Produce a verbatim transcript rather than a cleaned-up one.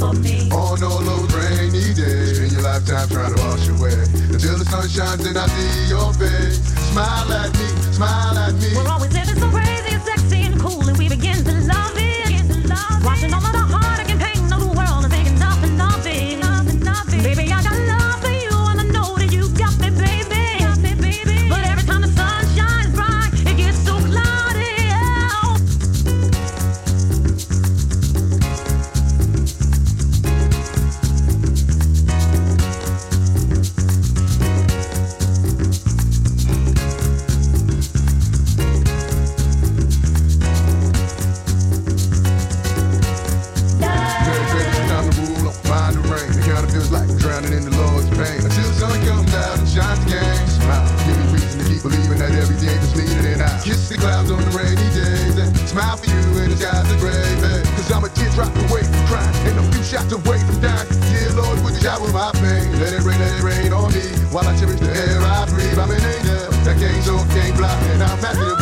for me. On all those rainy days, spend your lifetime trying to wash away. Until the sun shines and I see your face. Smile at me, smile at me. We're always living so crazy and sexy and cool, and we begin to love it. Begin to love Watching all of the heartache and pain of the world and thinking nothing of it. Nothing of it. Baby, I got love for you, and I know that you got me, baby. Got me, baby. But every time the sun shines bright, it gets so cloudy out. Like drowning in the Lord's pain. Until the sun comes out and shines again. Smile, give me reason to keep believing that every day is leading and out. Kiss the clouds on the rainy days and smile for you in the skies are gray, babe. Cause I'm a teardrop away from crying and a few shots away from dying. Dear Lord, would you shower my pain? Let it rain, let it rain on me while I cherish the air I breathe. I'm an angel that can't so can't fly, and I'm happy to